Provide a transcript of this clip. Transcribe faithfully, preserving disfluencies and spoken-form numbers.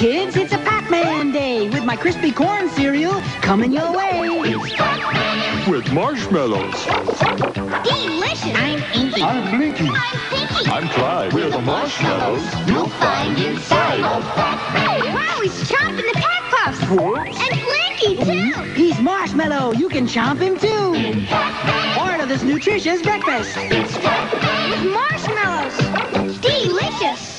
kids, it's a Pac-Man day with my crispy corn cereal coming your way. It's Pac-Man with marshmallows. Delicious. I'm Inky. I'm Blinky. I'm Pinky. I'm Clyde. We're the marshmallows you'll find inside of Pac-Man. Wow, he's chomping the Pac Puffs. Whoops. And Blinky, too. He's Marshmallow. You can chomp him too. In Pac-Man. Part of this nutritious breakfast. It's Pac-Man. With marshmallows. Delicious.